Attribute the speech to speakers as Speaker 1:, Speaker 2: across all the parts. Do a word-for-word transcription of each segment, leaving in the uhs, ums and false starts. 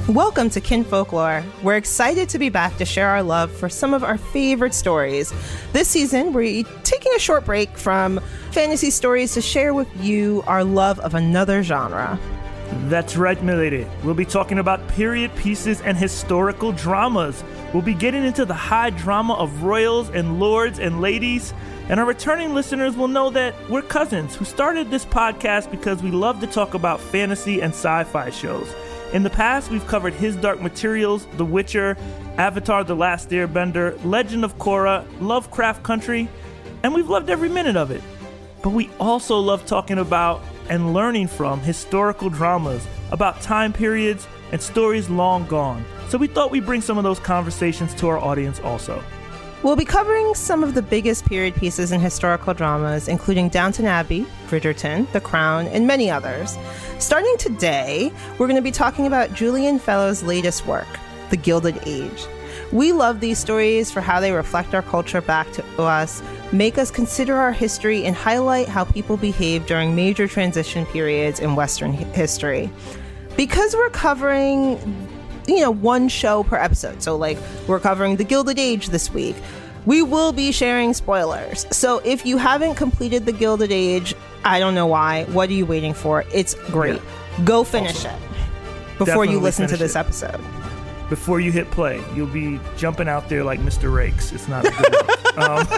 Speaker 1: Welcome to Kin Folklore. We're excited to be back to share our love for some of our favorite stories. This season, we're taking a short break from fantasy stories to share with you our love of another genre.
Speaker 2: That's right, milady. We'll be talking about period pieces and historical dramas. We'll be getting into the high drama of royals and lords and ladies. And our returning listeners will know that we're cousins who started this podcast because we love to talk about fantasy and sci-fi shows. In the past, we've covered His Dark Materials, The Witcher, Avatar: The Last Airbender, Legend of Korra, Lovecraft Country, and we've loved every minute of it. But we also love talking about and learning from historical dramas about time periods and stories long gone. So we thought we'd bring some of those conversations to our audience also.
Speaker 1: We'll be covering some of the biggest period pieces in historical dramas, including Downton Abbey, Bridgerton, The Crown, and many others. Starting today, we're going to be talking about Julian Fellowes' latest work, The Gilded Age. We love these stories for how they reflect our culture back to us, make us consider our history, and highlight how people behave during major transition periods in Western history. Because we're covering, you know, one show per episode, so like we're covering The Gilded Age this week, we will be sharing spoilers. So if you haven't completed The Gilded Age, I don't know why. What are you waiting for? It's great. Yeah. Go finish awesome. it before Definitely you listen to this it. episode.
Speaker 2: Before you hit play, you'll be jumping out there like Mister Rakes. It's not good enough. Um,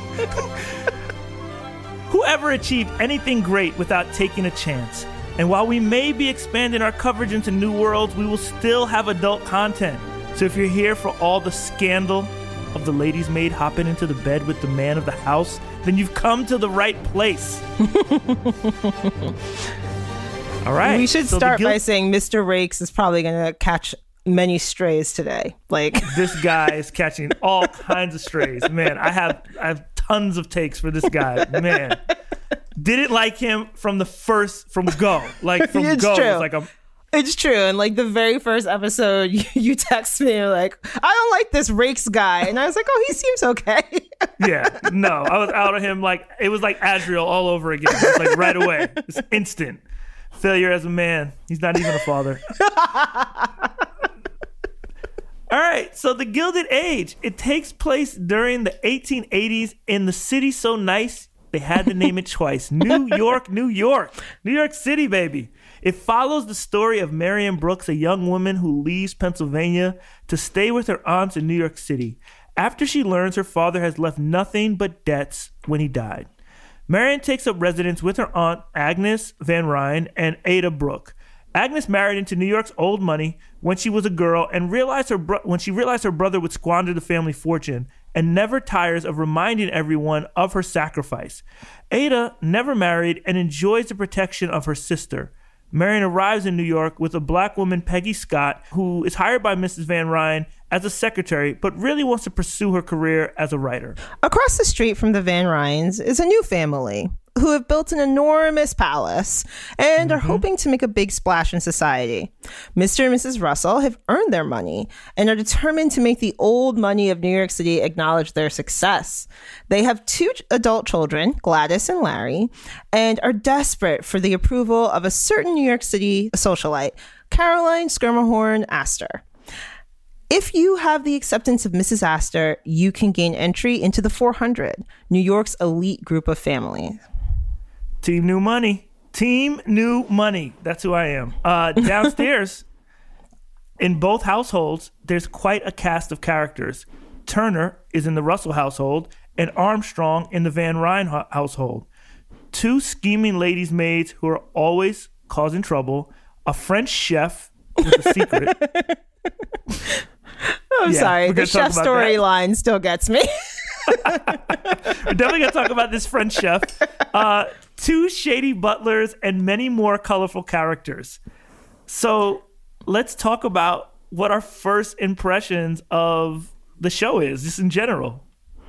Speaker 2: whoever achieved anything great without taking a chance? And while we may be expanding our coverage into new worlds, we will still have adult content. So if you're here for all the scandal of the lady's maid hopping into the bed with the man of the house, then you've come to the right place. All right.
Speaker 1: We should so start guilt- by saying Mister Rakes is probably going to catch many strays today. Like
Speaker 2: this guy is catching all kinds of strays. Man, I have I have tons of takes for this guy. Man. Didn't like him from the first, from go. Like, from
Speaker 1: it's
Speaker 2: go.
Speaker 1: True.
Speaker 2: It's like a,
Speaker 1: It's true. And like the very first episode, you, you text me, you're like, I don't like this Rakes guy. And I was like, oh, he seems okay.
Speaker 2: Yeah. No, I was out of him. Like, it was like Adriel all over again. It's like right away. It's instant. Failure as a man. He's not even a father. All right. So The Gilded Age. It takes place during the eighteen eighties in the city so nice, they had to name it twice. New York, New York. New York City, baby. It follows the story of Marion Brooks, a young woman who leaves Pennsylvania to stay with her aunts in New York City after she learns her father has left nothing but debts when he died. Marion takes up residence with her aunt, Agnes Van Ryn, and Ada Brooke. Agnes married into New York's old money when she was a girl and realized her bro- when she realized her brother would squander the family fortune, and never tires of reminding everyone of her sacrifice. Ada never married and enjoys the protection of her sister. Marion arrives in New York with a black woman, Peggy Scott, who is hired by Missus Van Ryn as a secretary, but really wants to pursue her career as a writer.
Speaker 1: Across the street from the Van Ryns is a new family who have built an enormous palace and mm-hmm. are hoping to make a big splash in society. Mister and Missus Russell have earned their money and are determined to make the old money of New York City acknowledge their success. They have two adult children, Gladys and Larry, and are desperate for the approval of a certain New York City socialite, Caroline Schermerhorn Astor. If you have the acceptance of Missus Astor, you can gain entry into the four hundred, New York's elite group of families.
Speaker 2: Team New Money. Team New Money. That's who I am. Uh, downstairs, in both households, there's quite a cast of characters. Turner is in the Russell household and Armstrong in the Van Ryn ho- household. Two scheming ladies' maids who are always causing trouble. A French chef with a secret.
Speaker 1: I'm yeah, sorry. The chef storyline still gets me.
Speaker 2: We're definitely going to talk about this French chef. Uh, two shady butlers and many more colorful characters. So let's talk about what our first impressions of the show is, just in general.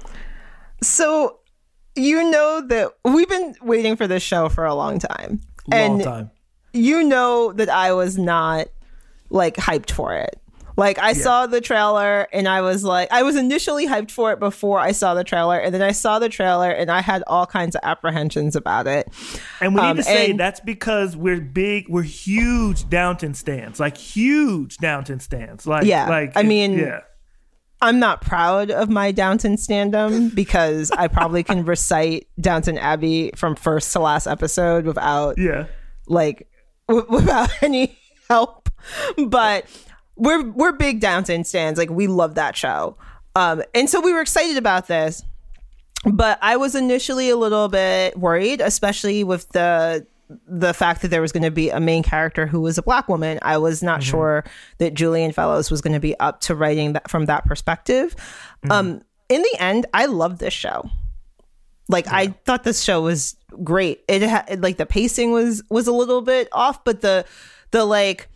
Speaker 1: So you know that we've been waiting for this show for a long time.
Speaker 2: Long
Speaker 1: and
Speaker 2: time.
Speaker 1: You know that I was not like hyped for it. Like, I
Speaker 2: Yeah.
Speaker 1: saw the trailer and I was like, I was initially hyped for it before I saw the trailer. And then I saw the trailer and I had all kinds of apprehensions about it.
Speaker 2: And we need
Speaker 1: Um,
Speaker 2: to say
Speaker 1: and-
Speaker 2: that's because we're big, we're huge Downton stands, like huge Downton stands. Like,
Speaker 1: Yeah,
Speaker 2: like
Speaker 1: I
Speaker 2: it-
Speaker 1: mean-
Speaker 2: yeah.
Speaker 1: I'm not proud of my Downton standum because I probably can recite Downton Abbey from first to last episode without
Speaker 2: Yeah.
Speaker 1: like w- without any help. But we're we're big Downton stands. Like, we love that show. Um, and so we were excited about this. But I was initially a little bit worried, especially with the the fact that there was going to be a main character who was a black woman. I was not
Speaker 2: Mm-hmm.
Speaker 1: sure that Julian Fellows was going to be up to writing that from that perspective.
Speaker 2: Mm-hmm.
Speaker 1: Um, in the end, I loved this show. Like, yeah. I thought this show was great. It had, like, the pacing was was a little bit off, but the the like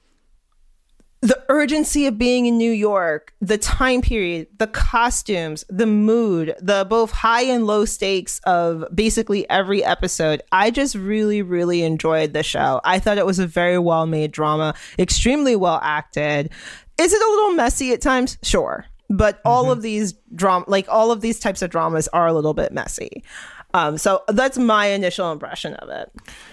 Speaker 1: the urgency of being in New York, the time period, the costumes, the mood, the both high and low stakes of basically every episode. I just really, really enjoyed the show. I thought it was a very well-made drama, extremely well acted. Is it a little messy at times? Sure. But all mm-hmm. of these drama, like all of these types of dramas are a little bit messy. Um, so that's my initial impression of it.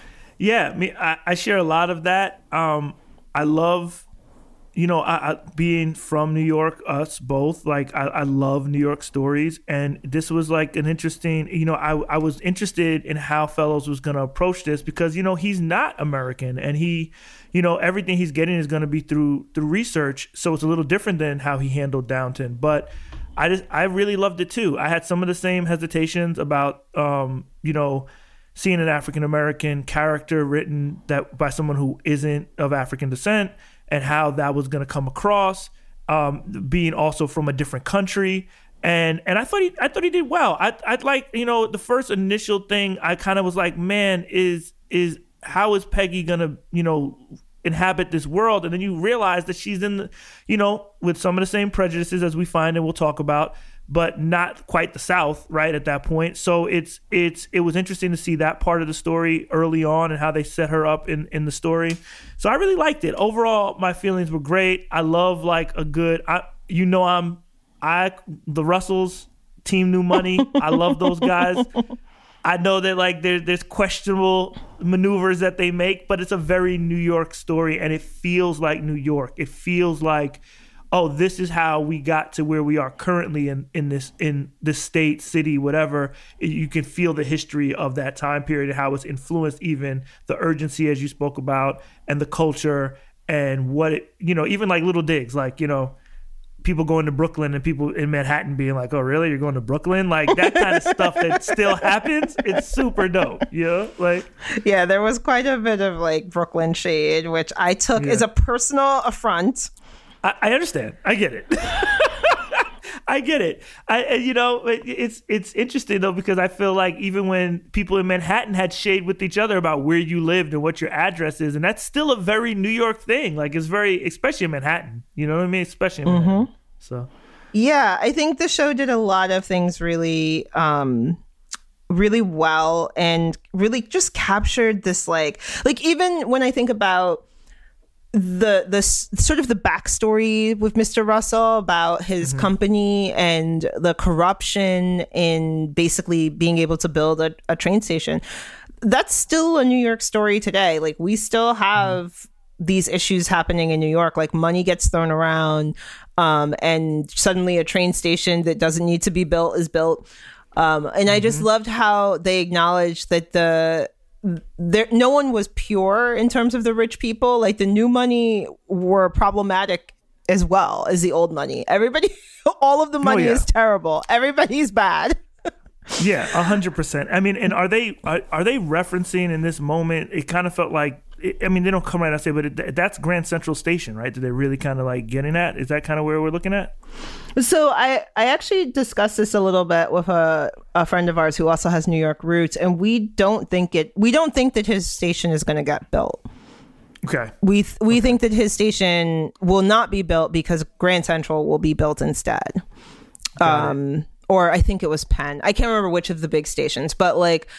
Speaker 2: Yeah, me, I, I share a lot of that. Um, I love... You know, I, I, being from New York, us both, like, I, I love New York stories. And this was like an interesting, you know, I, I was interested in how Fellows was going to approach this because, you know, he's not American and he, you know, everything he's getting is going to be through through research. So it's a little different than how he handled Downton. But I just, I really loved it too. I had some of the same hesitations about, um, you know, seeing an African-American character written that by someone who isn't of African descent, and how that was going to come across, um, being also from a different country, and and I thought he I thought he did well. I I'd like you know the first initial thing I kind of was like, man, is is how is Peggy gonna you know inhabit this world? And then you realize that she's in the you know with some of the same prejudices as we find and we'll talk about, but not quite the South, right, at that point. So it's it's it was interesting to see that part of the story early on and how they set her up in, in the story. So I really liked it. Overall, my feelings were great. I love like a good, I, you know, I'm, I, the Russells, Team New Money. I love those guys. I know that like there, there's questionable maneuvers that they make, but it's a very New York story and it feels like New York. It feels like, oh, this is how we got to where we are currently in, in this in this state, city, whatever. You can feel the history of that time period and how it's influenced even the urgency, as you spoke about, and the culture and what it, you know, even like little digs, like, you know, people going to Brooklyn and people in Manhattan being like, oh, really? You're going to Brooklyn? Like that kind of stuff that still happens. It's super dope. You know, like.
Speaker 1: Yeah, there was quite a bit of like Brooklyn shade, which I took
Speaker 2: Yeah.
Speaker 1: as a personal affront.
Speaker 2: I, I understand. I get it. I get it. I, you know, it, it's it's interesting though because I feel like even when people in Manhattan had shade with each other about where you lived and what your address is, and that's still a very New York thing. Like it's very, especially in Manhattan. You know what I mean? Especially in
Speaker 1: Mm-hmm.
Speaker 2: Manhattan. So,
Speaker 1: yeah, I think the show did a lot of things really, um, really well, and really just captured this like, like even when I think about. the the s- sort of the backstory with Mister Russell about his mm-hmm. company and the corruption in basically being able to build a, a train station. That's still a New York story today. Like we still have mm-hmm. these issues happening in New York. Like money gets thrown around, um, and suddenly a train station that doesn't need to be built is built. Um, and mm-hmm. I just loved how they acknowledged that the there no one was pure in terms of the rich people. Like the new money were problematic as well as the old money. Everybody, all of the money oh, yeah. is terrible. Everybody's bad.
Speaker 2: Yeah, a hundred percent. I mean, and are they are, are they referencing in this moment? It kind of felt like, I mean, they don't come right out and say, but it, that's Grand Central Station, right? That they're really kind of like getting at. Is that kind of where we're looking at?
Speaker 1: So I, I actually discussed this a little bit with a, a friend of ours who also has New York roots, and we don't think it. We don't think that his station is going to get built.
Speaker 2: Okay.
Speaker 1: We th- we
Speaker 2: okay.
Speaker 1: think that his station will not be built because Grand Central will be built instead.
Speaker 2: Got
Speaker 1: um,
Speaker 2: it.
Speaker 1: Or I think it was Penn. I can't remember which of the big stations, but like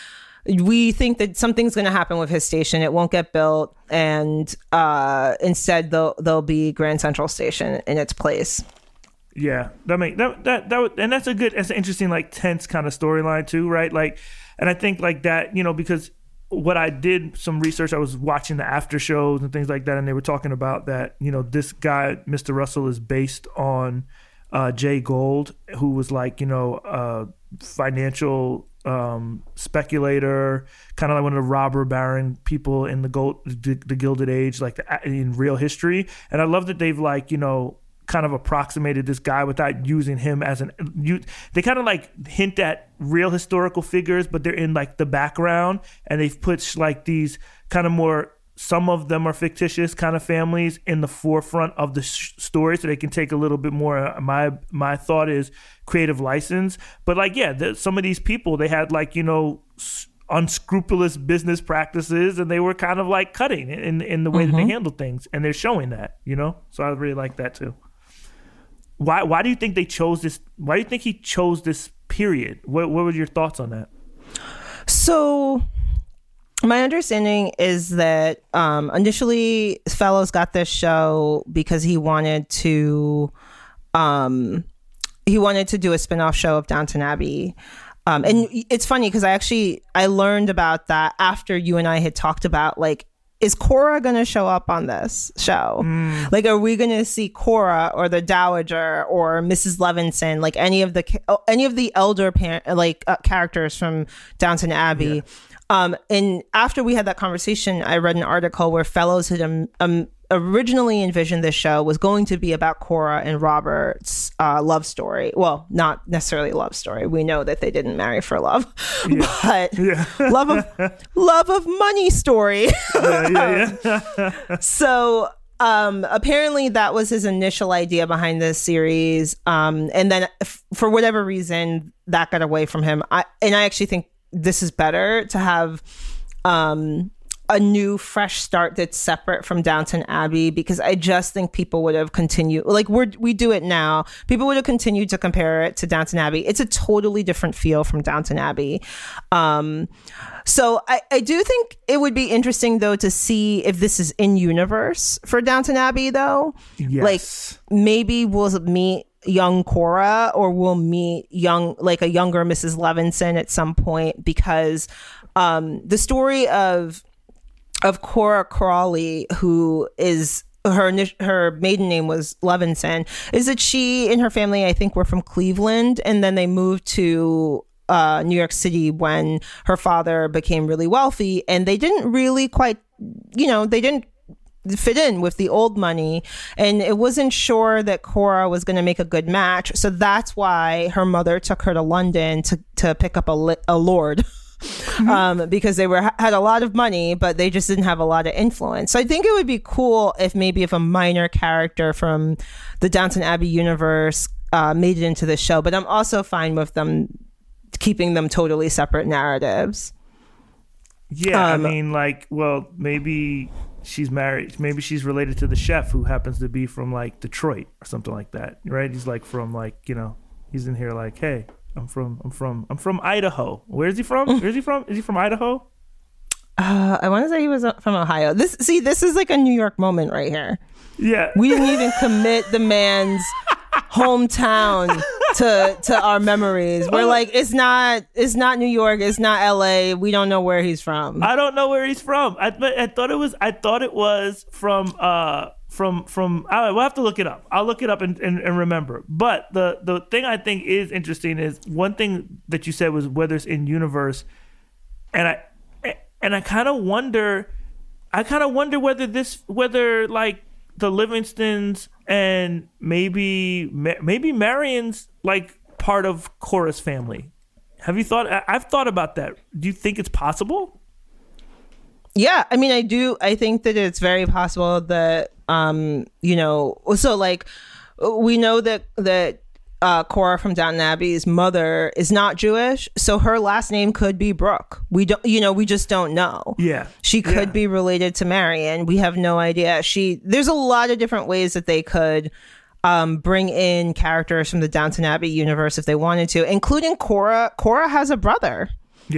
Speaker 1: we think that something's going to happen with his station. It won't get built, and uh, instead there'll there'll be Grand Central Station in its place.
Speaker 2: Yeah, that make that that that would, and that's a good, that's an interesting, like, tense kind of storyline too, right? Like, and I think like that, you know, because what I did some research, I was watching the after shows and things like that, and they were talking about that, you know, this guy, Mister Russell, is based on uh, Jay Gould, who was like, you know, a financial um, speculator, kind of like one of the robber baron people in the gold, the, the Gilded Age, like the, in real history. And I love that they've, like, you know, kind of approximated this guy without using him as an you they kind of like hint at real historical figures, but they're in like the background, and they've put like these kind of more, some of them are fictitious kind of families in the forefront of the sh- story, so they can take a little bit more, my my thought is, creative license. But like, yeah, the, some of these people, they had like, you know, unscrupulous business practices, and they were kind of like cutting in in the way mm-hmm. that they handled things, and they're showing that, you know. So I really like that too. Why why do you think they chose this? Why do you think he chose this period? What what were your thoughts on that?
Speaker 1: So my understanding is that um, initially Fellows got this show because he wanted to um, he wanted to do a spin-off show of Downton Abbey. Um, and it's funny because I actually I learned about that after you and I had talked about, like, is Cora going to show up on this show? Mm. Like, are we going to see Cora or the Dowager or Missus Levinson, like any of the any of the elder parent, like uh, characters from Downton Abbey? Yeah. Um, and after we had that conversation, I read an article where Fellows had um, um, originally envisioned this show was going to be about Cora and Robert's uh, love story. Well, not necessarily love story. We know that they didn't marry for love, yeah. but yeah. love of love of money story. yeah, yeah, yeah. So um, apparently that was his initial idea behind this series, um, and then f- for whatever reason that got away from him. I and I actually think this is better to have um, a new, fresh start that's separate from Downton Abbey, because I just think people would have continued, like we're, we do it now, people would have continued to compare it to Downton Abbey. It's a totally different feel from Downton Abbey. Um, so I, I do think it would be interesting, though, to see if this is in universe for Downton Abbey, though.
Speaker 2: Yes.
Speaker 1: Like, maybe we'll meet young Cora, or we'll meet young, like a younger Missus Levinson at some point, because um, the story of of Cora Crawley, who is her her maiden name was Levinson, is that she and her family, I think, were from Cleveland, and then they moved to uh, New York City when her father became really wealthy, and they didn't really quite, you know, they didn't fit in with the old money, and it wasn't sure that Cora was going to make a good match. So that's why her mother took her to London to to pick up a, li- a lord. Mm-hmm. Um, because they were had a lot of money, but they just didn't have a lot of influence. So I think it would be cool if maybe if a minor character from the Downton Abbey universe uh, made it into the show. But I'm also fine with them keeping them totally separate narratives.
Speaker 2: Yeah, um, I mean, like, well, maybe she's married. Maybe she's related to the chef, who happens to be from like Detroit or something like that, right? He's like from like, you know, he's in here like, hey, I'm from, I'm from, I'm from Idaho. Where is he from? Where is he from? Is he from Idaho?
Speaker 1: Uh, I want to say he was from Ohio. This, see, this is like a New York moment right here.
Speaker 2: Yeah,
Speaker 1: we didn't even commit the man's hometown to to our memories. We're like, it's not, it's not New York, it's not L A. We don't know where he's from.
Speaker 2: I don't know where he's from. I, I thought it was, I thought it was from. Uh, From from I, we'll have to look it up. I'll look it up and, and, and remember. But the the thing I think is interesting is one thing that you said was whether it's in universe, and I and I kind of wonder, I kind of wonder whether this whether like the Livingstons and maybe maybe Marion's like part of Cora's family. Have you thought? I've thought about that. Do you think it's possible?
Speaker 1: Yeah, I mean, I do. I think that it's very possible that, um, you know, so like we know that that uh, Cora from Downton Abbey's mother is not Jewish, so her last name could be Brooke. We don't, you know, we just don't know.
Speaker 2: Yeah,
Speaker 1: she could
Speaker 2: yeah.
Speaker 1: be related to Marion. We have no idea. She there's a lot of different ways that they could um, bring in characters from the Downton Abbey universe if they wanted to, including Cora. Cora has a brother.
Speaker 2: Yeah.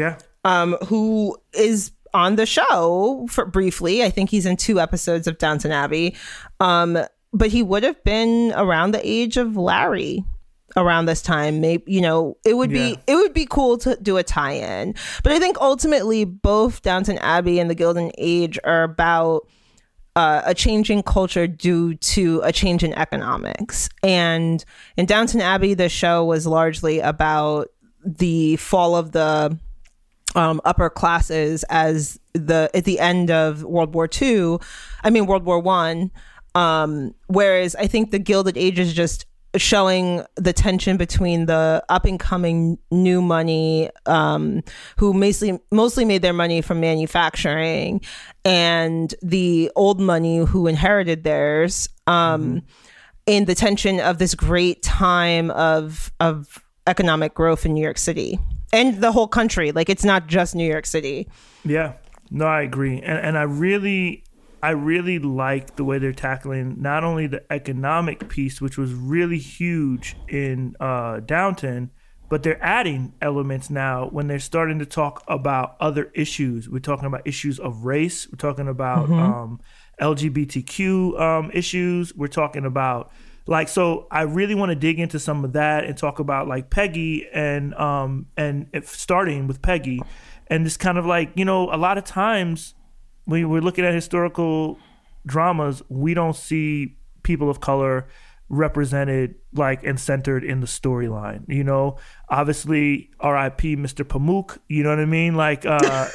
Speaker 1: um, who is on the show for briefly. I think he's in two episodes of Downton Abbey. Um, but he would have been around the age of Larry around this time. Maybe, you know, it would be, yeah. it would be cool to do a tie-in. But I think ultimately both Downton Abbey and the Gilded Age are about uh, a change in culture due to a change in economics. And in Downton Abbey, the show was largely about the fall of the Um, upper classes as the at the end of World War Two, I mean World War One. Um, whereas I think the Gilded Age is just showing the tension between the up and coming new money, um, who mostly mostly made their money from manufacturing, and the old money who inherited theirs. Um, mm-hmm. And the tension of this great time of of economic growth in New York City. And the whole country. Like, it's not just New York City.
Speaker 2: Yeah. No, I agree. And and I really, I really like the way they're tackling not only the economic piece, which was really huge in uh, Downton, but they're adding elements now when they're starting to talk about other issues. We're talking about issues of race. We're talking about mm-hmm. um, L G B T Q um, issues. We're talking about Like, so I really want to dig into some of that and talk about like Peggy and um and if starting with Peggy and this kind of like, you know, a lot of times when we're looking at historical dramas, we don't see people of color represented like and centered in the storyline. You know, obviously R I P Mister Pamuk, you know what I mean? Like uh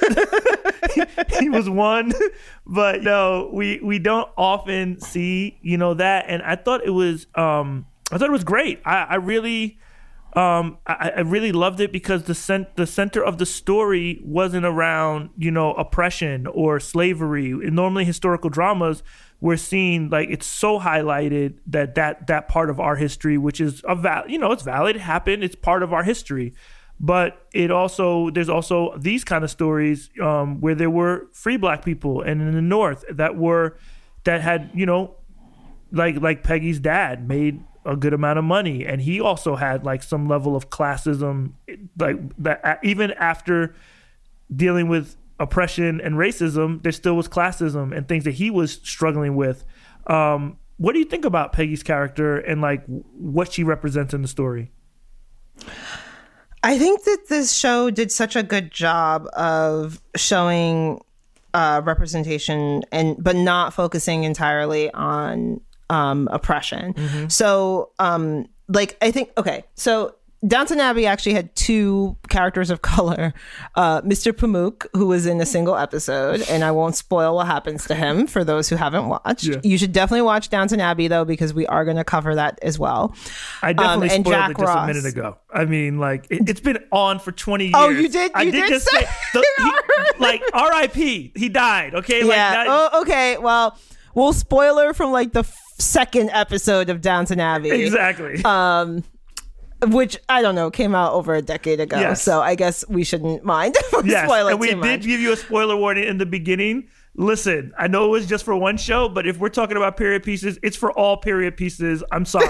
Speaker 2: he was one, but no, we we don't often see, you know, that. And I thought it was um I thought it was great. I, I really um I, I really loved it because the cent- the center of the story wasn't around, you know, oppression or slavery. Normally historical dramas, we're seeing like it's so highlighted that that that part of our history, which is a val- you know, it's valid, it happened, it's part of our history. But it also, there's also these kind of stories um, where there were free black people and in the North that were, that had, you know, like like Peggy's dad made a good amount of money. And he also had like some level of classism, like that even after dealing with oppression and racism, there still was classism and things that he was struggling with. Um, what do you think about Peggy's character and like what she represents in the story?
Speaker 1: I think that this show did such a good job of showing uh, representation and but not focusing entirely on um, oppression. Mm-hmm. So, um, like, I think, okay, so Downton Abbey actually had two characters of color. Uh, Mister Pamuk, who was in a single episode, and I won't spoil what happens to him for those who haven't watched. Yeah. You should definitely watch Downton Abbey, though, because we are going to cover that as well.
Speaker 2: I definitely um, and spoiled
Speaker 1: Jack
Speaker 2: it just
Speaker 1: Ross.
Speaker 2: a minute ago. I mean, like, it, it's been on for twenty years.
Speaker 1: Oh, you did? You
Speaker 2: I did,
Speaker 1: did
Speaker 2: just say, the, he, like, R I P He died, okay? Like,
Speaker 1: yeah.
Speaker 2: That,
Speaker 1: oh, okay. Well, we'll spoiler from, like, the f- second episode of Downton Abbey.
Speaker 2: Exactly.
Speaker 1: Um... Which, I don't know, came out over a decade ago.
Speaker 2: Yes.
Speaker 1: So I guess we shouldn't mind if we
Speaker 2: yes.
Speaker 1: spoil it
Speaker 2: and we
Speaker 1: too
Speaker 2: did
Speaker 1: much.
Speaker 2: give you a spoiler warning in the beginning. Listen, I know it was just for one show, but if we're talking about period pieces, it's for all period pieces. I'm sorry.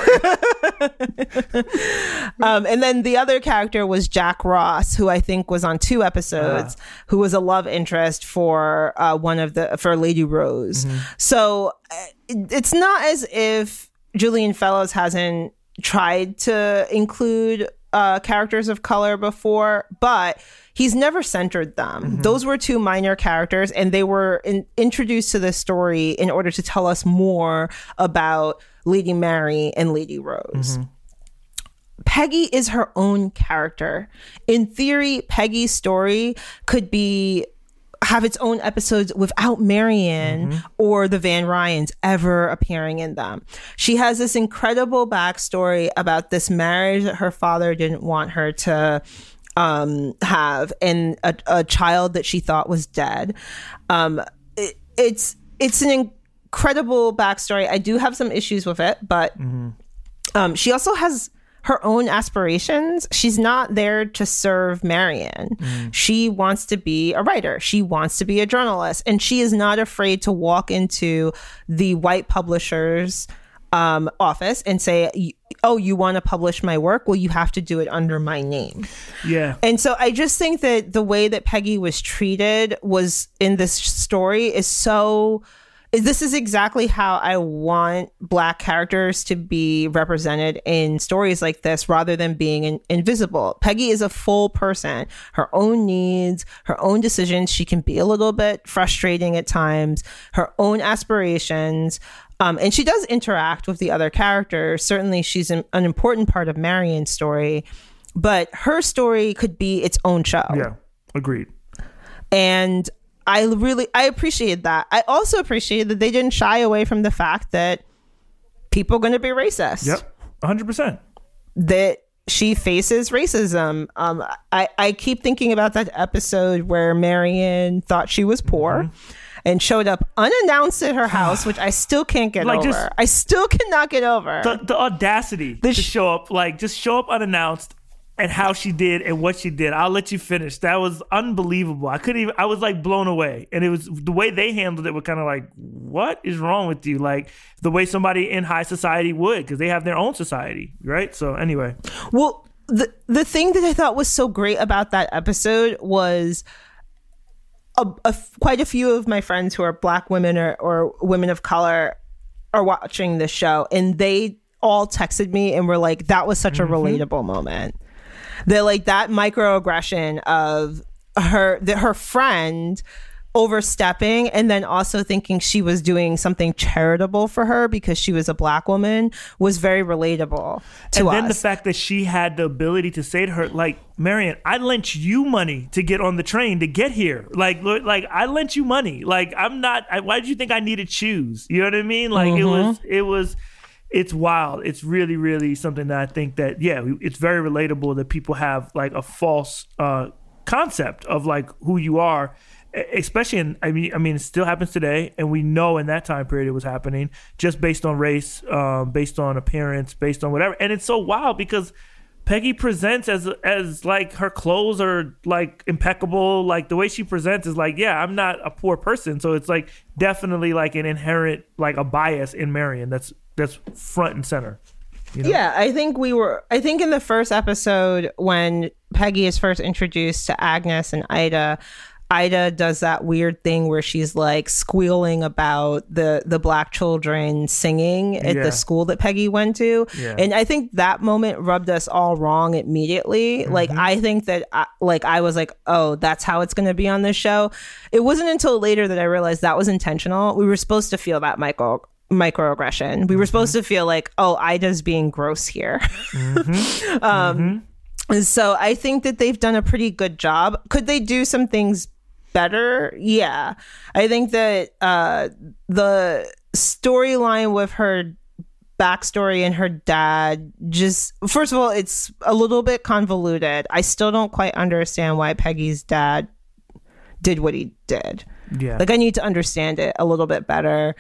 Speaker 1: um, and then the other character was Jack Ross, who I think was on two episodes, uh. who was a love interest for uh, one of the for Lady Rose. Mm-hmm. So it's not as if Julian Fellowes hasn't tried to include uh, characters of color before, but he's never centered them. Mm-hmm. Those were two minor characters, and they were in, introduced to the story in order to tell us more about Lady Mary and Lady Rose. Mm-hmm. Peggy is her own character. In theory, Peggy's story could be have its own episodes without Marianne mm-hmm. or the Van Ryans ever appearing in them. She has this incredible backstory about this marriage that her father didn't want her to um, have, and a, a child that she thought was dead. Um, it, it's it's an incredible backstory. I do have some issues with it, but mm-hmm. um, she also has her own aspirations. She's not there to serve Marianne. Mm. She wants to be a writer. She wants to be a journalist. And she is not afraid to walk into the white publishers um, office and say, oh, you want to publish my work? Well, you have to do it under my name.
Speaker 2: Yeah.
Speaker 1: And so I just think that the way that Peggy was treated was in this story is so... This is exactly how I want Black characters to be represented in stories like this, rather than being in, invisible. Peggy is a full person, her own needs, her own decisions. She can be a little bit frustrating at times, her own aspirations. Um, and she does interact with the other characters. Certainly, she's an, an important part of Marion's story, but her story could be its own show.
Speaker 2: Yeah, agreed.
Speaker 1: And I really, I appreciated that. I also appreciated that they didn't shy away from the fact that people are going to be racist.
Speaker 2: Yep, one hundred percent.
Speaker 1: That she faces racism. Um, I, I keep thinking about that episode where Marion thought she was poor mm-hmm. and showed up unannounced at her house, which I still can't get like over. Just, I still cannot get over.
Speaker 2: The, the audacity the sh- to show up, like just show up unannounced. And how she did and what she did. I'll let you finish. That was unbelievable. I couldn't even, I was like blown away. And it was the way they handled it was kind of like, what is wrong with you? Like the way somebody in high society would, because they have their own society, right? So anyway.
Speaker 1: Well, the, the thing that I thought was so great about that episode was a, a, quite a few of my friends who are Black women or, or women of color are watching this show. And they all texted me and were like, that was such mm-hmm. a relatable moment. That like that microaggression of her, the, her friend overstepping and then also thinking she was doing something charitable for her because she was a Black woman was very relatable to
Speaker 2: and
Speaker 1: us.
Speaker 2: then the fact that she had the ability to say to her, like, Marion, I lent you money to get on the train to get here. Like, like I lent you money. Like, I'm not, I, why did you think I needed shoes? You know what I mean? Like mm-hmm. it was, it was, It's wild. It's really, really something that I think that, yeah, it's very relatable that people have like a false uh, concept of like who you are, especially in, I mean, I mean, it still happens today. And we know in that time period it was happening just based on race, um, based on appearance, based on whatever. And it's so wild because Peggy presents as, as like her clothes are like impeccable. Like the way she presents is like, yeah, I'm not a poor person. So it's like definitely like an inherent, like a bias in Marion that's, that's front and center. You know?
Speaker 1: Yeah, I think we were, I think in the first episode when Peggy is first introduced to Agnes and Ida, Ida does that weird thing where she's like squealing about the, the Black children singing at yeah. the school that Peggy went to. Yeah. And I think that moment rubbed us all wrong immediately. Mm-hmm. Like, I think that I, like I was like, oh, that's how it's going to be on this show. It wasn't until later that I realized that was intentional. We were supposed to feel that, Michael. microaggression. We were supposed to feel like, oh, Ida's being gross here. Mm-hmm. um, mm-hmm. So I think that they've done a pretty good job. Could they do some things better? Yeah. I think that uh, the storyline with her backstory and her dad just, first of all, it's a little bit convoluted. I still don't quite understand why Peggy's dad did what he did.
Speaker 2: Yeah.
Speaker 1: Like, I need to understand it a little bit better.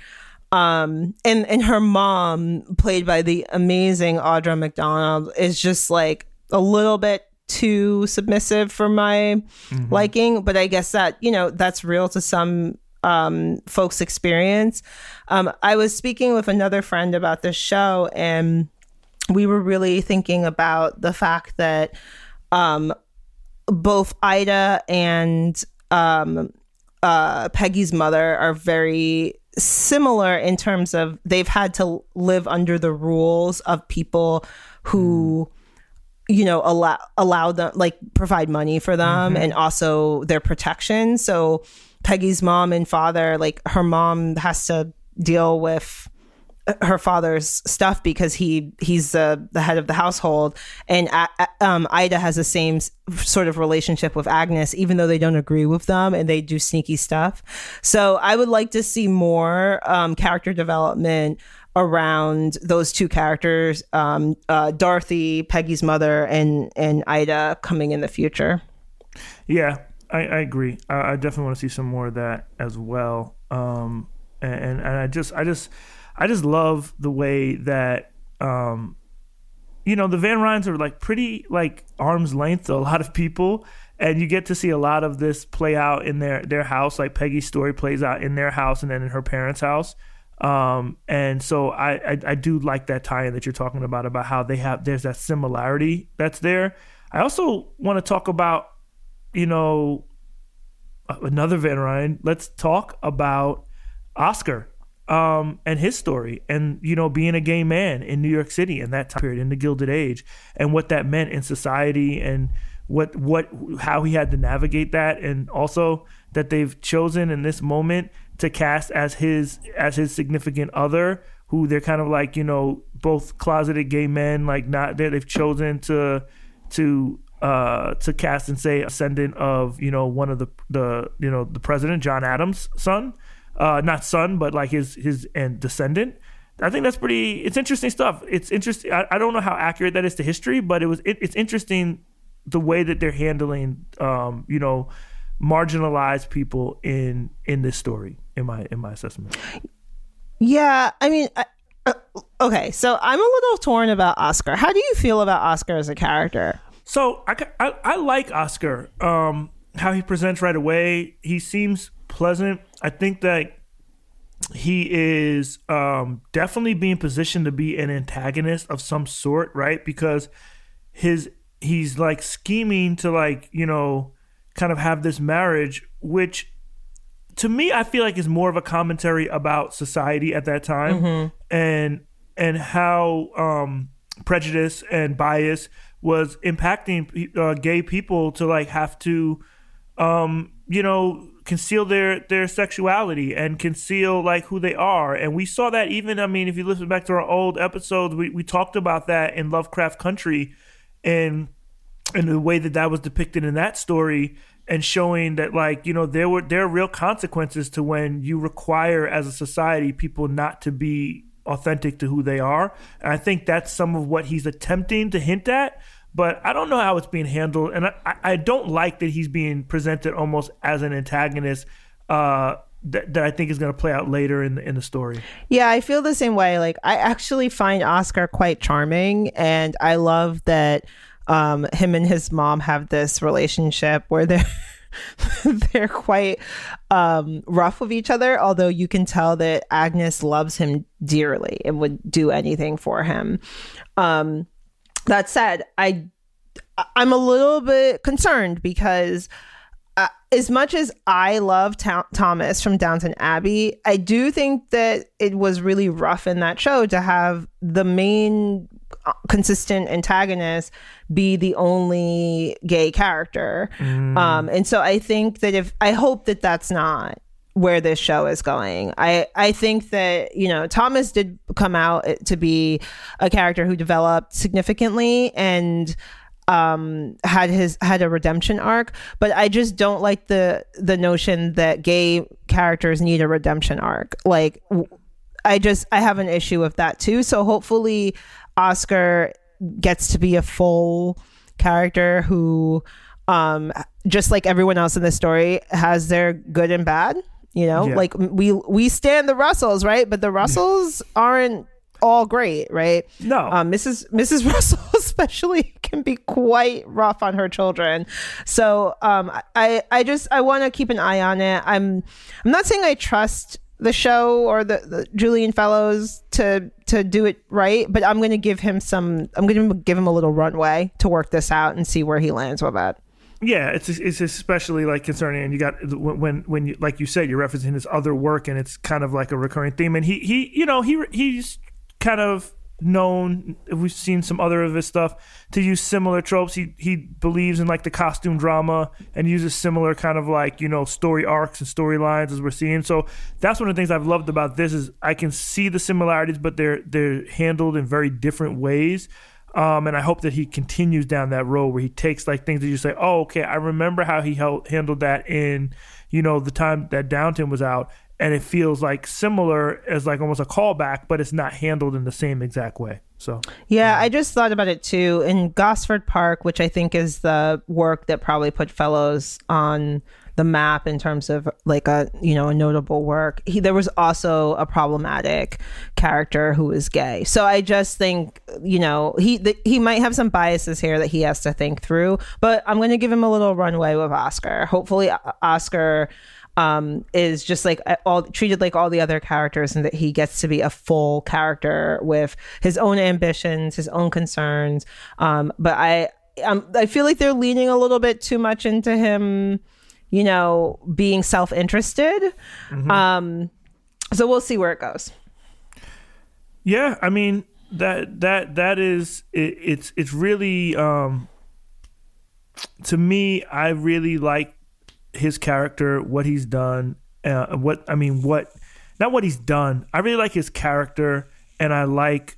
Speaker 1: Um, and, and her mom, played by the amazing Audra McDonald, is just like a little bit too submissive for my mm-hmm. liking. But I guess that, you know, that's real to some um, folks' experience. Um, I was speaking with another friend about this show, and we were really thinking about the fact that um, both Ida and um, uh, Peggy's mother are very similar in terms of they've had to live under the rules of people who, you know, allow allow them, like, provide money for them mm-hmm. and also their protection. So Peggy's mom and father, like, her mom has to deal with her father's stuff because he he's the the head of the household, and uh, um, Ida has the same sort of relationship with Agnes, even though they don't agree with them and they do sneaky stuff. So I would like to see more um, character development around those two characters, um, uh, Dorothy, Peggy's mother, and and Ida, coming in the future.
Speaker 2: Yeah, I, I agree. I, I definitely want to see some more of that as well. Um, and and I just I just. I just love the way that, um, you know, the Van Ryns are like pretty like arm's length to a lot of people. And you get to see a lot of this play out in their, their house. Like Peggy's story plays out in their house and then in her parents' house. Um, and so I, I I do like that tie-in that you're talking about about how they have there's that similarity that's there. I also want to talk about, you know, another Van Ryn. Let's talk about Oscar um, and his story, and you know, being a gay man in New York City in that time period, in the Gilded Age, and what that meant in society, and what what how he had to navigate that, and also that they've chosen in this moment to cast as his as his significant other, who they're kind of like, you know, both closeted gay men, like not they've chosen to to uh, to cast and say ascendant of, you know, one of the the you know the president, John Adams' son, uh, not son, but like his his and descendant. I think that's pretty. It's interesting stuff. It's interesting. I, I don't know how accurate that is to history, but it was. It, it's interesting the way that they're handling, um, you know, marginalized people in in this story. In my in my assessment.
Speaker 1: Yeah, I mean, I, uh, okay. So I'm a little torn about Oscar. How do you feel about Oscar as a character?
Speaker 2: So I I, I like Oscar. Um, how he presents right away. He seems pleasant. I think that he is um, definitely being positioned to be an antagonist of some sort, right? Because his he's like scheming to like, you know, kind of have this marriage, which to me I feel like is more of a commentary about society at that time, mm-hmm. and and how um, prejudice and bias was impacting uh, gay people to like have to, um, you know, conceal their their sexuality and conceal like who they are. And we saw that even, I mean, if you listen back to our old episodes, we, we talked about that in Lovecraft Country, and and the way that that was depicted in that story, and showing that like, you know, there were there are real consequences to when you require as a society people not to be authentic to who they are. And I think that's some of what he's attempting to hint at, but I don't know how it's being handled. And I, I don't like that he's being presented almost as an antagonist uh, that, that I think is going to play out later in the, in the story.
Speaker 1: Yeah, I feel the same way. Like, I actually find Oscar quite charming, and I love that um, him and his mom have this relationship where they're they're quite um, rough with each other, although you can tell that Agnes loves him dearly and would do anything for him. Um, that said, I, I'm a little bit concerned because uh, as much as I love Ta- Thomas from Downton Abbey, I do think that it was really rough in that show to have the main consistent antagonist be the only gay character. Mm. Um, and so I think that if, I hope that that's not where this show is going. I, I think that, you know, Thomas did come out to be a character who developed significantly and um, had his, had a redemption arc, but I just don't like the, the notion that gay characters need a redemption arc. Like, I just, I have an issue with that too. So hopefully Oscar gets to be a full character who, um, just like everyone else in this story, has their good and bad. You know, yeah. Like we we stand the Russells, right? But the Russells aren't all great, right?
Speaker 2: No,
Speaker 1: um, Missus Missus Russell especially can be quite rough on her children. So um, I I just I want to keep an eye on it. I'm I'm not saying I trust the show or the, the Julian Fellowes to to do it right, but I'm going to give him some. I'm going to give him a little runway to work this out and see where he lands with that.
Speaker 2: Yeah, it's it's especially like concerning, and you got when when you, like you said, you're referencing his other work, and it's kind of like a recurring theme. And he he you know he he's kind of known. We've seen some other of his stuff to use similar tropes. He he believes in like the costume drama and uses similar kind of like, you know, story arcs and storylines as we're seeing. So that's one of the things I've loved about this is I can see the similarities, but they're they're handled in very different ways. Um, and I hope that he continues down that road where he takes like things that you say, oh, okay, I remember how he held, handled that in, you know, the time that Downton was out. And it feels like similar as like almost a callback, but it's not handled in the same exact way. So,
Speaker 1: yeah, I just thought about it too. In Gosford Park, which I think is the work that probably put Fellowes on the map in terms of like a, you know, a notable work, he, there was also a problematic character who was gay. So I just think, you know, he the, he might have some biases here that he has to think through, but I'm going to give him a little runway with Oscar. Hopefully Oscar um, is just like all treated like all the other characters, and that he gets to be a full character with his own ambitions, his own concerns. Um, but I, um, I feel like they're leaning a little bit too much into him, you know, being self-interested. Mm-hmm. Um, so we'll see where it goes.
Speaker 2: Yeah, I mean that that that is it, it's it's really um, to me. I really like his character, what he's done, uh, what I mean, what not what he's done. I really like his character, and I like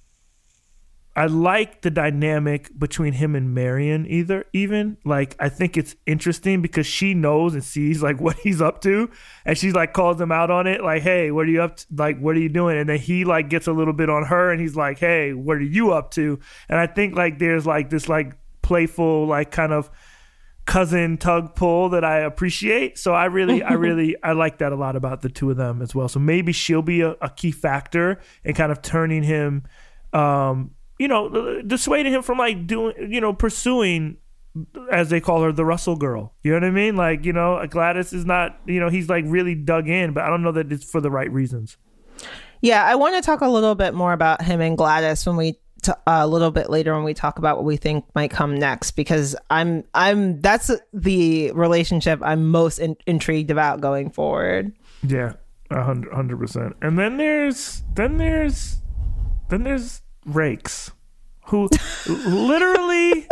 Speaker 2: I like the dynamic between him and Marion. Either even like I think it's interesting because she knows and sees like what he's up to, and she's like calls him out on it, like, "Hey, what are you up to? Like, what are you doing?" And then he like gets a little bit on her, and he's like, "Hey, what are you up to?" And I think like there's like this like playful like kind of cousin tug pull that I appreciate. So I really, I really, I like that a lot about the two of them as well. So maybe she'll be a, a key factor in kind of turning him, um, you know, dissuading him from like doing, you know, pursuing, as they call her, the Russell girl. You know what I mean? Like, you know, Gladys is not, you know, he's like really dug in, but I don't know that it's for the right reasons.
Speaker 1: Yeah, I want to talk a little bit more about him and Gladys when we To, uh, a little bit later when we talk about what we think might come next, because I'm I'm that's the relationship I'm most in, intrigued about going forward.
Speaker 2: Yeah, a hundred hundred percent. And then there's then there's then there's Rakes, who literally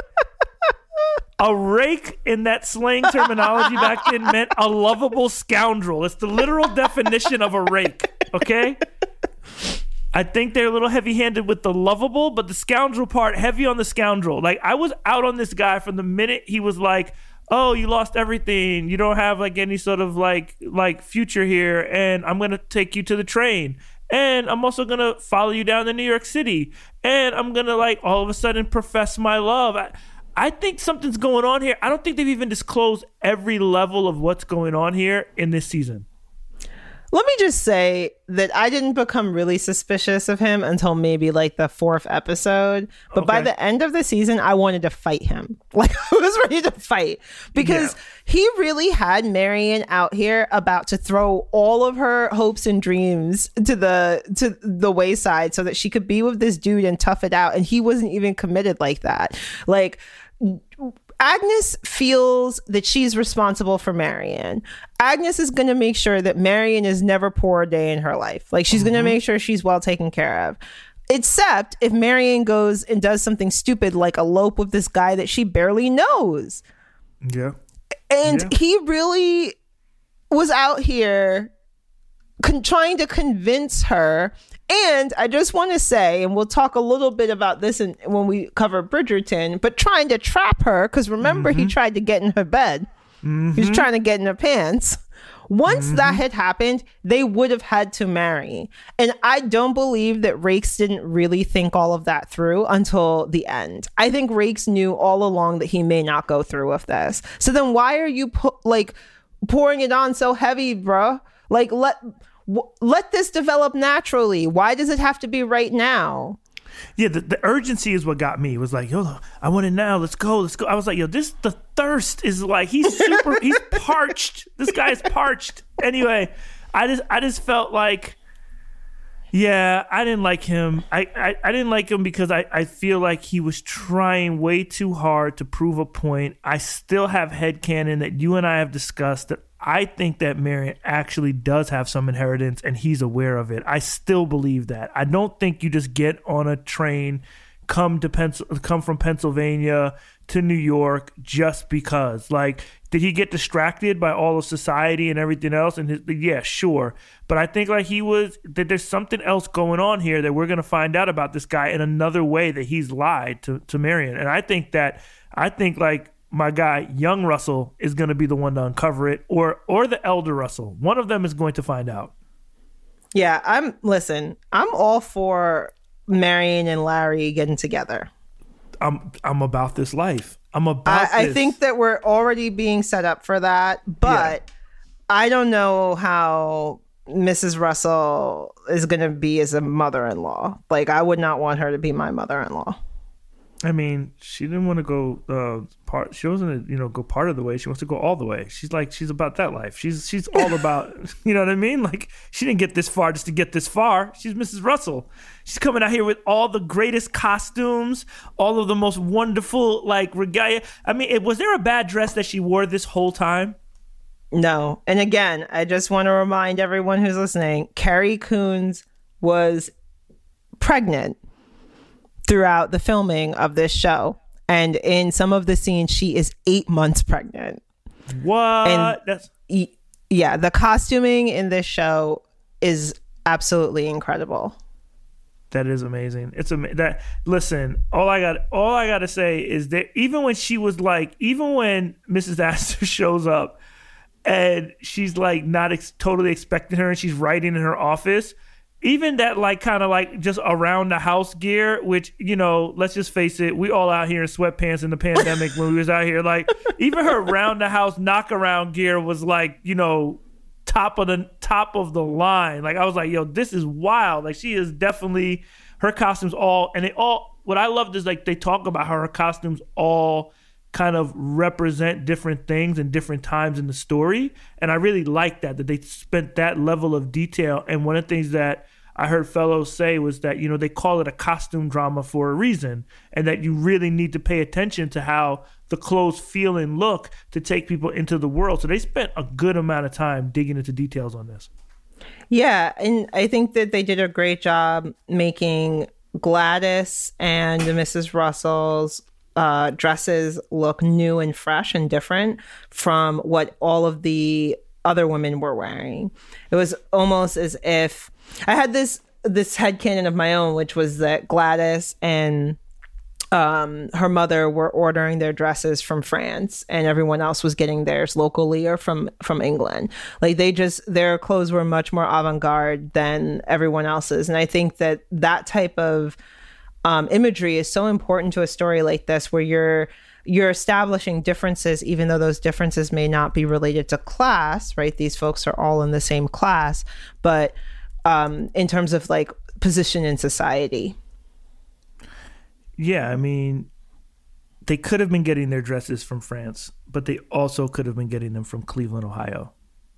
Speaker 2: a rake in that slang terminology back then meant a lovable scoundrel. It's the literal definition of a rake. Okay. I think they're a little heavy-handed with the lovable, but the scoundrel part, heavy on the scoundrel. Like, I was out on this guy from the minute he was like, "Oh, you lost everything. You don't have like any sort of like like future here, and I'm gonna take you to the train, and I'm also gonna follow you down to New York City, and I'm gonna like all of a sudden profess my love." I, I think something's going on here. I don't think they've even disclosed every level of what's going on here in this season.
Speaker 1: Let me just say that I didn't become really suspicious of him until maybe like the fourth episode. But okay. By the end of the season, I wanted to fight him. Like, I was ready to fight because yeah. he really had Marion out here about to throw all of her hopes and dreams to the to the wayside so that she could be with this dude and tough it out. And he wasn't even committed like that. Like, Agnes feels that she's responsible for Marion. Agnes is going to make sure that Marion is never poor a day in her life. Like, she's mm-hmm. going to make sure she's well taken care of. Except if Marion goes and does something stupid like elope with this guy that she barely knows.
Speaker 2: Yeah.
Speaker 1: And
Speaker 2: yeah.
Speaker 1: he really was out here con- trying to convince her. And I just want to say, and we'll talk a little bit about this in, when we cover Bridgerton, but trying to trap her, because remember, mm-hmm. he tried to get in her bed. Mm-hmm. He was trying to get in her pants. Once mm-hmm. that had happened, they would have had to marry. And I don't believe that Rakes didn't really think all of that through until the end. I think Rakes knew all along that he may not go through with this. So then why are you pu- like pouring it on so heavy, bruh? Like, let... W- let this develop naturally. Why does it have to be right now?
Speaker 2: Yeah, the, the urgency is what got me. It was like, yo, I want it now. Let's go. Let's go. I was like, yo, this, the thirst is like, he's super, he's parched. This guy is parched. Anyway, I just, I just felt like, yeah, I didn't like him. I, I, I didn't like him because I, I feel like he was trying way too hard to prove a point. I still have headcanon that you and I have discussed that I think that Marion actually does have some inheritance and he's aware of it. I still believe that. I don't think you just get on a train, come to Pencil, come from Pennsylvania to New York just because. Like, did he get distracted by all of society and everything else? And his, yeah, sure. But I think like he was, that there's something else going on here that we're going to find out about this guy in another way that he's lied to, to Marion. And I think that, I think like, my guy, young Russell, is going to be the one to uncover it, or or the elder Russell. One of them is going to find out.
Speaker 1: Yeah, I'm, listen, I'm all for Marion and Larry getting together.
Speaker 2: I'm I'm about this life. I'm about
Speaker 1: I,
Speaker 2: this.
Speaker 1: I think that we're already being set up for that, but yeah. I don't know how Missus Russell is going to be as a mother-in-law. Like, I would not want her to be my mother-in-law.
Speaker 2: I mean, she didn't want to go uh, part. She wasn't, you know, go part of the way. She wants to go all the way. She's like, she's about that life. She's she's all about, you know what I mean? Like, she didn't get this far just to get this far. She's Missus Russell. She's coming out here with all the greatest costumes, all of the most wonderful like regalia. I mean, it, was there a bad dress that she wore this whole time?
Speaker 1: No. And again, I just want to remind everyone who's listening, Carrie Coons was pregnant throughout the filming of this show. And in some of the scenes, she is eight months pregnant.
Speaker 2: What?
Speaker 1: And
Speaker 2: That's...
Speaker 1: yeah, the costuming in this show is absolutely incredible.
Speaker 2: That is amazing. It's am- that. Listen, all I got, all I got to say is that even when she was like, even when Missus Astor shows up and she's like not ex- totally expecting her, and she's writing in her office. Even that, like, kind of like just around the house gear, which, you know, let's just face it, we all out here in sweatpants in the pandemic when we was out here. Like, even her round the house knock around gear was like, you know, top of the top of the line. Like, I was like, yo, this is wild. Like, she is definitely, her costumes all, and they all, what I loved is like they talk about how her costumes all kind of represent different things and different times in the story. And I really like that, that they spent that level of detail. And one of the things that I heard fellows say was that, you know, they call it a costume drama for a reason, and that you really need to pay attention to how the clothes feel and look to take people into the world. So they spent a good amount of time digging into details on this.
Speaker 1: Yeah. And I think that they did a great job making Gladys and Missus Russell's Uh, dresses look new and fresh and different from what all of the other women were wearing. It was almost as if I had this this headcanon of my own, which was that Gladys and um, her mother were ordering their dresses from France, and everyone else was getting theirs locally or from from England. Like, they just, their clothes were much more avant-garde than everyone else's. And I think that that type of Um, imagery is so important to a story like this, where you're you're establishing differences, even though those differences may not be related to class, right? These folks are all in the same class, but um, in terms of like position in society.
Speaker 2: Yeah, I mean, they could have been getting their dresses from France, but they also could have been getting them from Cleveland, Ohio.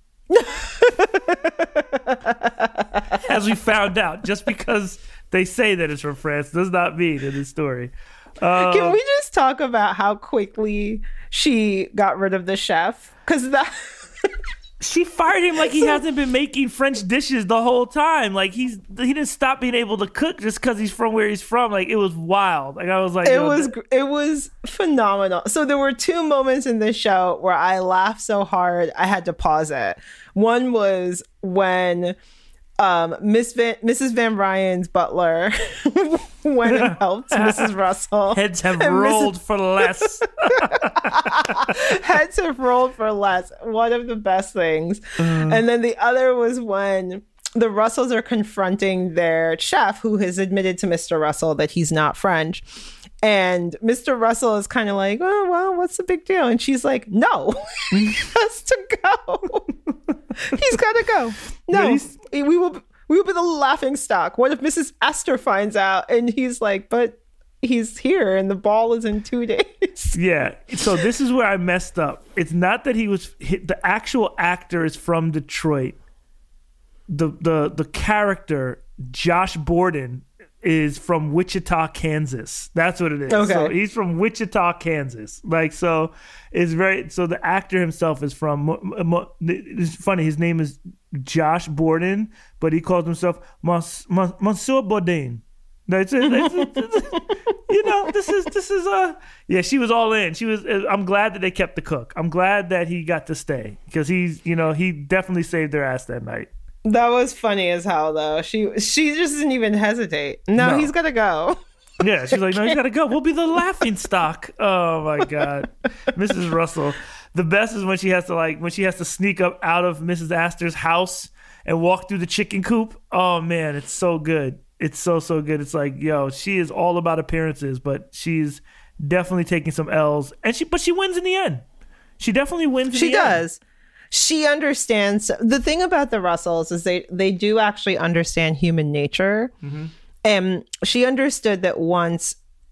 Speaker 2: As we found out, just because they say that it's from France does not mean in this story. Um,
Speaker 1: Can we just talk about how quickly she got rid of the chef? Because that
Speaker 2: she fired him like he hasn't been making French dishes the whole time. Like, he's he didn't stop being able to cook just because he's from where he's from. Like, it was wild. Like, I was like,
Speaker 1: it was that- it was phenomenal. So there were two moments in this show where I laughed so hard I had to pause it. One was when Um, Miss Van, Missus Van Ryan's butler went and helped Missus Russell.
Speaker 2: Heads have rolled Missus for less.
Speaker 1: Heads have rolled for less. One of the best things. Uh. And then the other was when the Russells are confronting their chef, who has admitted to Mister Russell that he's not French. And Mister Russell is kind of like, oh, well, what's the big deal? And she's like, no, he has to go. He's got to go. No, we will we will be the laughing stock. What if Missus Astor finds out? And he's like, but he's here and the ball is in two days.
Speaker 2: Yeah. So this is where I messed up. It's not that he was, the actual actor is from Detroit. The, the, the character, Josh Borden, is from Wichita, Kansas. That's what it is.
Speaker 1: Okay.
Speaker 2: So he's from Wichita, Kansas. Like, so it's very, so the actor himself is from, it's funny, his name is Josh Borden, but he calls himself Mons, Mons, Monsieur Bourdain. That's it. That's it. You know, this is, this is, uh, yeah, she was all in. She was, I'm glad that they kept the cook. I'm glad that he got to stay, because he's, you know, he definitely saved their ass that night.
Speaker 1: That was funny as hell, though. She she just didn't even hesitate. No, no. He's got to go.
Speaker 2: Yeah, she's like, no, he's got to go. We'll be the laughing stock. Oh, my God. Missus Russell. The best is when she has to, like, when she has to sneak up out of Missus Astor's house and walk through the chicken coop. Oh, man, it's so good. It's so, so good. It's like, yo, she is all about appearances, but she's definitely taking some L's. And she, but she wins in the end. She definitely wins in
Speaker 1: she
Speaker 2: the end.
Speaker 1: She does. She understands. The thing about the Russells is they, they do actually understand human nature. Mm-hmm. And she understood that once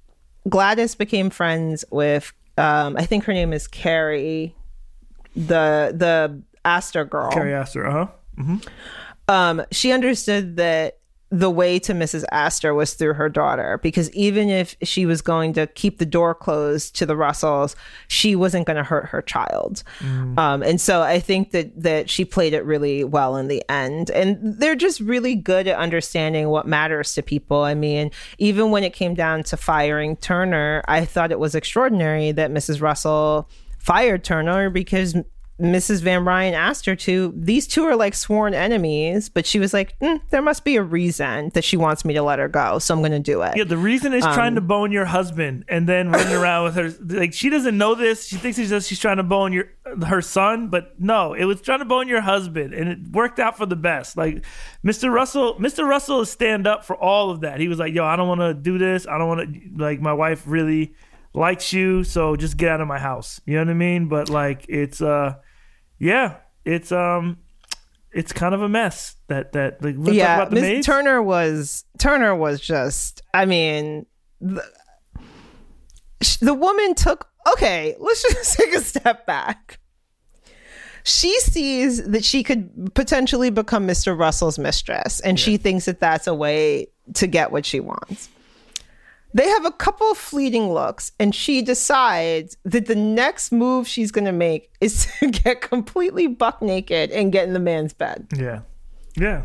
Speaker 1: Gladys became friends with, um, I think her name is Carrie, the the Astor girl.
Speaker 2: Carrie Astor, uh huh. Mm-hmm.
Speaker 1: Um, she understood that the way to Missus Astor was through her daughter, because even if she was going to keep the door closed to the Russells, she wasn't going to hurt her child. Mm. Um, and so I think that that she played it really well in the end. And they're just really good at understanding what matters to people. I mean, even when it came down to firing Turner, I thought it was extraordinary that Missus Russell fired Turner, because Missus Van Ryn asked her to. These two are like sworn enemies, but she was like, mm, there must be a reason that she wants me to let her go, so I'm going to do it.
Speaker 2: Yeah, the reason is um, trying to bone your husband and then running around with her. Like, she doesn't know this. She thinks it's just she's trying to bone your her son, but no, it was trying to bone your husband, and it worked out for the best. Like, Mister Russell, Mister Russell is stand up for all of that. He was like, yo, I don't want to do this. I don't want to, like, my wife really likes you, so just get out of my house. You know what I mean? But, like, it's... uh Yeah, it's um, it's kind of a mess. That that like let's
Speaker 1: yeah,
Speaker 2: talk about the
Speaker 1: Miz
Speaker 2: maids.
Speaker 1: Turner was Turner was just. I mean, the, the woman took. Okay, let's just take a step back. She sees that she could potentially become Mister Russell's mistress, and yeah. she thinks that that's a way to get what she wants. They have a couple of fleeting looks, and she decides that the next move she's going to make is to get completely buck naked and get in the man's bed.
Speaker 2: Yeah. Yeah.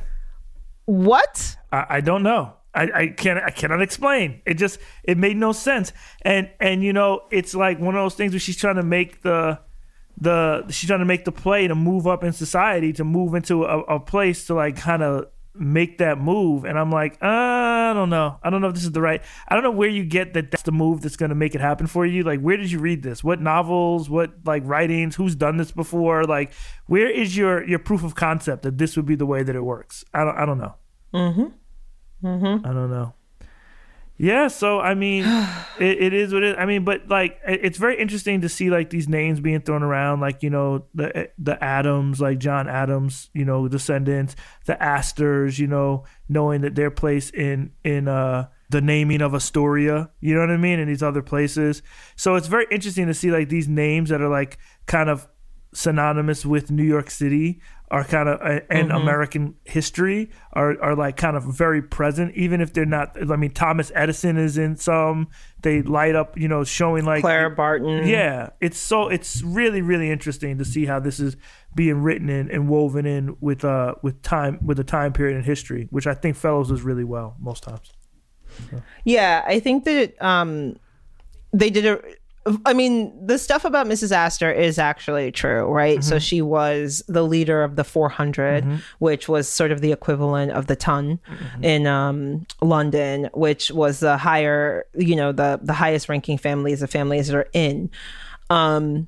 Speaker 1: What?
Speaker 2: I, I don't know. I, I can't I cannot explain. It just it made no sense. And and you know, it's like one of those things where she's trying to make the the she's trying to make the play to move up in society, to move into a, a place to like kind of make that move. And I'm like, uh, I don't know. I don't know if this is the right. I don't know where you get that that's the move that's going to make it happen for you. Like, where did you read this? What novels? What like writings? Who's done this before? Like, where is your your proof of concept that this would be the way that it works? I don't. I don't know.
Speaker 1: Mm-hmm. Mm-hmm.
Speaker 2: I don't know. Yeah, so I mean, it, it is what it is. I mean, but like, it's very interesting to see like these names being thrown around, like, you know, the the Adams, like John Adams, you know, descendants, the Astors, you know, knowing that their place in in uh the naming of Astoria, you know what I mean, and these other places. So it's very interesting to see like these names that are like kind of synonymous with New York City are kind of uh, and mm-hmm. American history are are like kind of very present, even if they're not. I mean, Thomas Edison is in some. They light up, you know, showing like
Speaker 1: Clara Barton.
Speaker 2: Yeah, it's so it's really really interesting to see how this is being written in and woven in with uh with time with a time period in history, which I think Fellows does really well most times. So.
Speaker 1: Yeah, I think that um they did a. I mean, the stuff about Missus Astor is actually true, right? Mm-hmm. So she was the leader of the four hundred, mm-hmm. which was sort of the equivalent of the ton mm-hmm. in um, London, which was the higher, you know, the, the highest ranking families, the families that are in. Um,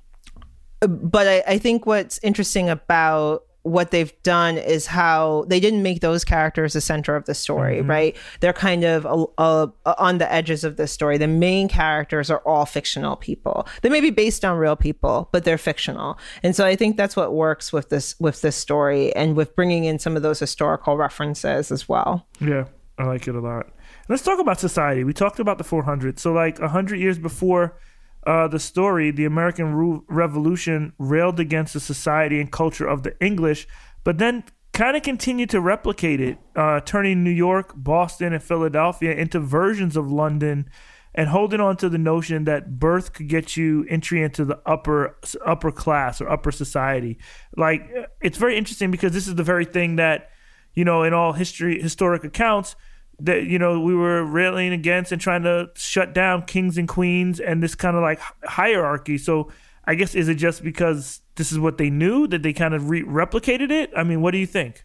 Speaker 1: but I, I think what's interesting about what they've done is how they didn't make those characters the center of the story, mm-hmm. right? They're kind of uh, uh, on the edges of the story. The main characters are all fictional people. They may be based on real people, but they're fictional. And so I think that's what works with this with this story, and with bringing in some of those historical references as well.
Speaker 2: Yeah, I like it a lot. Let's talk about society. We talked about the four hundred. So like one hundred years before Uh, the story, the American Re- Revolution railed against the society and culture of the English, but then kind of continued to replicate it, uh, turning New York, Boston, and Philadelphia into versions of London, and holding on to the notion that birth could get you entry into the upper upper class or upper society. Like, it's very interesting because this is the very thing that, you know, in all history historic accounts, that, you know, we were railing against and trying to shut down kings and queens and this kind of like hierarchy. So I guess, is it just because this is what they knew that they kind of re- replicated it? I mean, what do you think?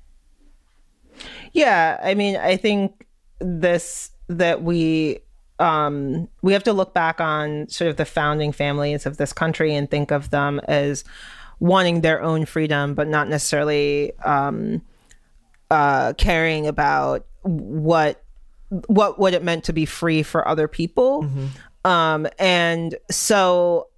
Speaker 1: Yeah, I mean, I think this, that we um, we have to look back on sort of the founding families of this country and think of them as wanting their own freedom, but not necessarily um, uh, caring about what what what it meant to be free for other people. Mm-hmm. Um, and so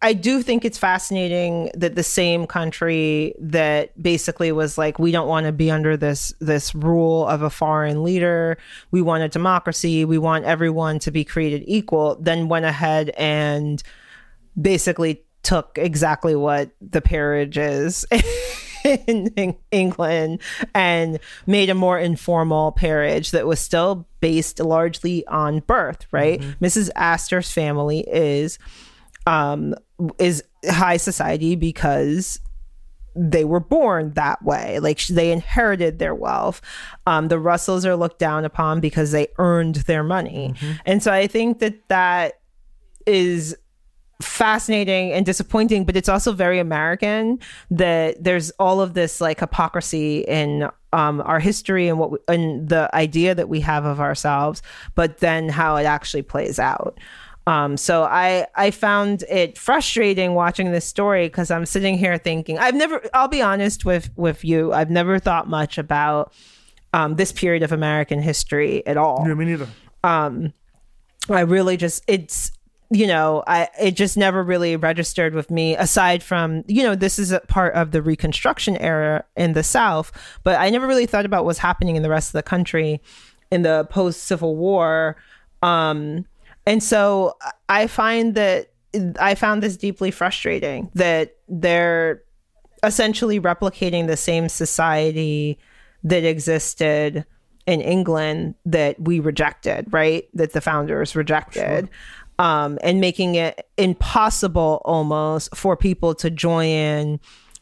Speaker 1: I do think it's fascinating that the same country that basically was like, we don't want to be under this this rule of a foreign leader. We want a democracy. We want everyone to be created equal. Then went ahead and basically took exactly what the peerage is in, in England and made a more informal peerage that was still based largely on birth, right? Mm-hmm. Missus Astor's family is um, is high society because they were born that way. Like they inherited their wealth. Um, the Russells are looked down upon because they earned their money. Mm-hmm. And so I think that that is fascinating and disappointing, but it's also very American that there's all of this like hypocrisy in um, our history and what we, and the idea that we have of ourselves, but then how it actually plays out. Um, so I, I found it frustrating watching this story because I'm sitting here thinking, I've never, I'll be honest with, with you, I've never thought much about um, this period of American history at all.
Speaker 2: Yeah, me neither.
Speaker 1: Um, I really just, it's, you know, I it just never really registered with me aside from, you know, this is a part of the Reconstruction era in the South, but I never really thought about what's happening in the rest of the country in the post-Civil War. Um, and so I find that I found this deeply frustrating that they're essentially replicating the same society that existed in England that we rejected, right? That the founders rejected. Sure. Um, and making it impossible almost for people to join.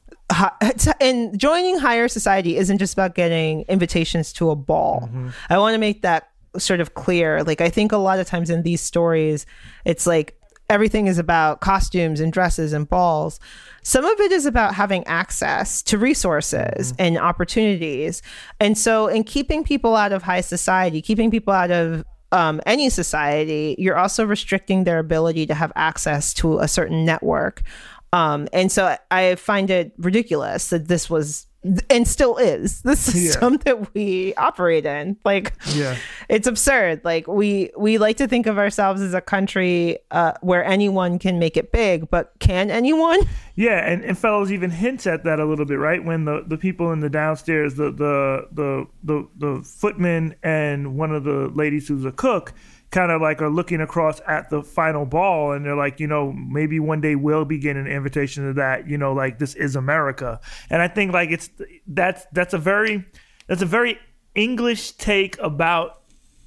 Speaker 1: And joining higher society isn't just about getting invitations to a ball. Mm-hmm. I want to make that sort of clear. Like, I think a lot of times in these stories, it's like everything is about costumes and dresses and balls. Some of it is about having access to resources mm-hmm. and opportunities. And so in keeping people out of high society, keeping people out of Um, any society, you're also restricting their ability to have access to a certain network. Um, and so I find it ridiculous that this was and still is the system yeah. that we operate in. Like, yeah. it's absurd. Like we we like to think of ourselves as a country uh, where anyone can make it big, but can anyone?
Speaker 2: Yeah, and, and Fellows even hints at that a little bit, right? When the, the people in the downstairs, the the the the the footman and one of the ladies who's a cook, kind of like are looking across at the final ball, and they're like, you know, maybe one day we'll be getting an invitation to that, you know, like this is America. And I think like it's that's that's a very that's a very English take about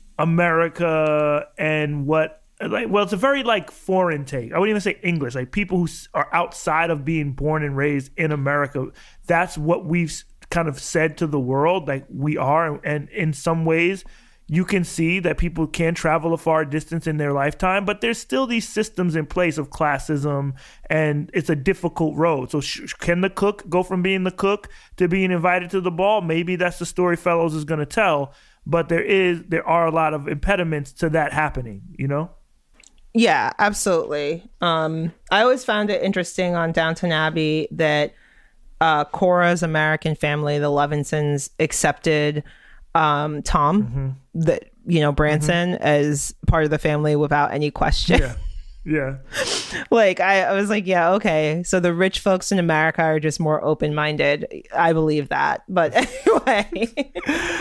Speaker 2: America and what like well it's a very like foreign take. I wouldn't even say English, like people who are outside of being born and raised in America. That's what we've kind of said to the world, like we are. And in some ways you can see that people can travel a far distance in their lifetime, but there's still these systems in place of classism, and it's a difficult road. So sh- can the cook go from being the cook to being invited to the ball? Maybe that's the story Fellows is going to tell, but there is there are a lot of impediments to that happening, you know?
Speaker 1: Yeah, absolutely. Um, I always found it interesting on Downton Abbey that uh, Cora's American family, the Levinsons, accepted um Tom, mm-hmm. that you know Branson, mm-hmm. as part of the family without any question.
Speaker 2: Yeah, yeah.
Speaker 1: Like I, I was like, yeah, okay. So the rich folks in America are just more open-minded. I believe that, but anyway.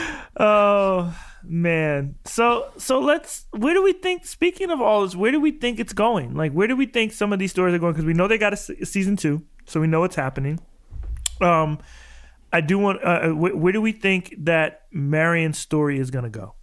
Speaker 2: Oh man. So so let's. Where do we think? Speaking of all this, where do we think it's going? Like, where do we think some of these stories are going? Because we know they got a, a season two, so we know what's happening. Um. I do want. Uh, where, where do we think that Marion's story is going to go?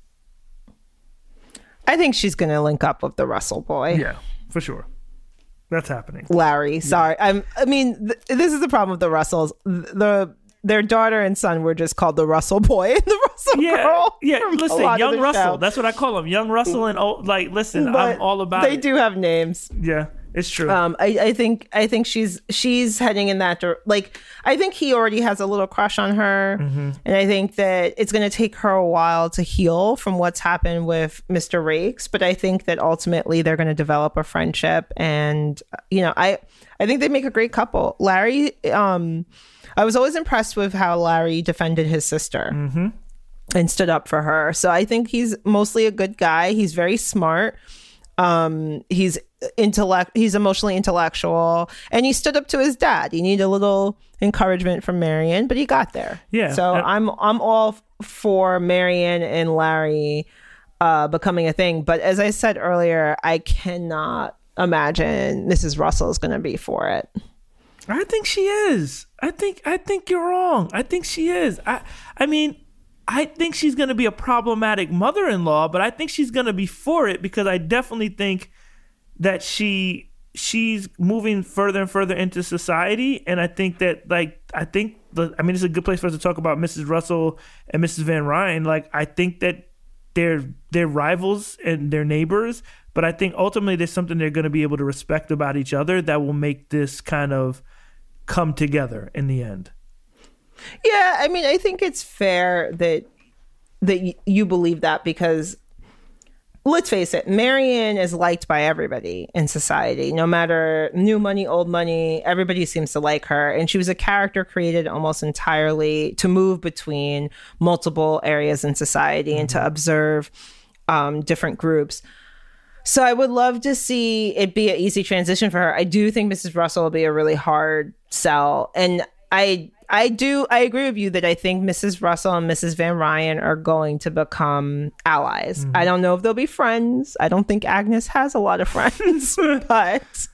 Speaker 1: I think she's going to link up with the Russell boy.
Speaker 2: Yeah, for sure. That's happening.
Speaker 1: Larry, sorry. Yeah. I'm. I mean, th- this is the problem with the Russells. The their daughter and son were just called the Russell boy and the Russell
Speaker 2: yeah,
Speaker 1: girl.
Speaker 2: Yeah, listen, young Russell. Show. That's what I call them, young Russell and old. Like, listen, but I'm all about.
Speaker 1: They
Speaker 2: it.
Speaker 1: do have names.
Speaker 2: Yeah. It's true.
Speaker 1: Um, I, I think I think she's she's heading in that direction. Like, I think he already has a little crush on her, mm-hmm. and I think that it's going to take her a while to heal from what's happened with Mister Rakes. But I think that ultimately they're going to develop a friendship, and you know, I I think they make a great couple. Larry, um, I was always impressed with how Larry defended his sister. Mm-hmm. And stood up for her. So I think he's mostly a good guy. He's very smart. Um, he's intellect. He's emotionally intellectual, and he stood up to his dad. He needed a little encouragement from Marion, but he got there.
Speaker 2: Yeah.
Speaker 1: So
Speaker 2: uh,
Speaker 1: I'm I'm all for Marion and Larry uh, becoming a thing. But as I said earlier, I cannot imagine Missus Russell is going to be for it.
Speaker 2: I think she is. I think I think you're wrong. I think she is. I I mean, I think she's going to be a problematic mother-in-law, but I think she's going to be for it because I definitely think that she she's moving further and further into society, and I think that like I think the I mean it's a good place for us to talk about Missus Russell and Missus Van Ryn. Like I think that they're they're rivals and they're neighbors, but I think ultimately there's something they're going to be able to respect about each other that will make this kind of come together in the end.
Speaker 1: Yeah, I mean, I think it's fair that that y- you believe that because let's face it, Marion is liked by everybody in society, no matter new money, old money, everybody seems to like her. And she was a character created almost entirely to move between multiple areas in society mm-hmm. and to observe um, different groups. So I would love to see it be an easy transition for her. I do think Missus Russell will be a really hard sell. And I I do, I agree with you that I think Missus Russell and Missus Van Ryn are going to become allies. Mm-hmm. I don't know if they'll be friends. I don't think Agnes has a lot of friends, but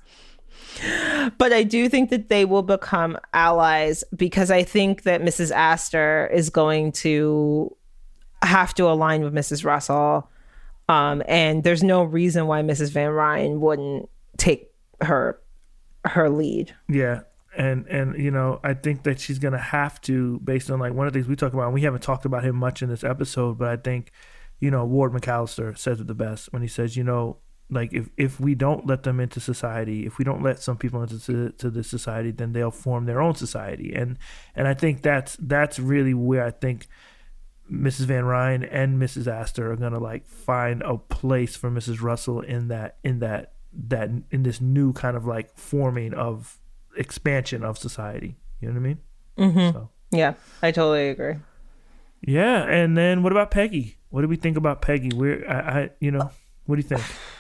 Speaker 1: but I do think that they will become allies because I think that Missus Astor is going to have to align with Missus Russell. Um, and there's no reason why Missus Van Ryn wouldn't take her her lead.
Speaker 2: Yeah. And, and you know, I think that she's going to have to, based on like one of the things we talk about, and we haven't talked about him much in this episode, but I think, you know, Ward McAllister says it the best when he says, you know, like if, if we don't let them into society, if we don't let some people into to, to this society, then they'll form their own society. And and I think that's that's really where I think Missus Van Ryn and Missus Astor are going to like find a place for Missus Russell in that in that that in this new kind of like forming of expansion of society. You know what I mean?
Speaker 1: Mm-hmm. So. Yeah, I totally agree.
Speaker 2: Yeah, and then what about Peggy? What do we think about Peggy? Where I, I you know, what do you think?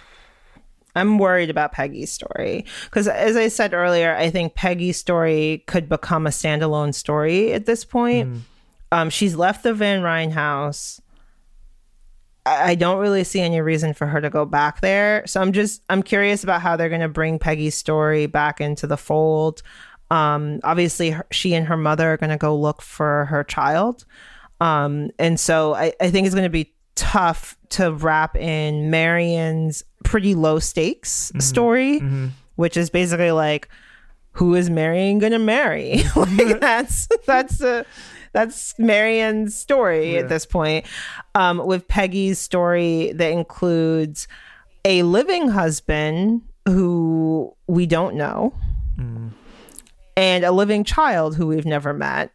Speaker 1: I'm worried about Peggy's story because, as I said earlier, I think Peggy's story could become a standalone story at this point. Mm. Um, she's left the Van Ryn house. I don't really see any reason for her to go back there. So I'm just, I'm curious about how they're going to bring Peggy's story back into the fold. Um, obviously, her, she and her mother are going to go look for her child. Um, and so I, I think it's going to be tough to wrap in Marion's pretty low stakes mm-hmm. story, mm-hmm. which is basically like, who is Marion going to marry? Like that's, that's a... That's Marion's story yeah. at this point. Um, with Peggy's story that includes a living husband who we don't know mm. and a living child who we've never met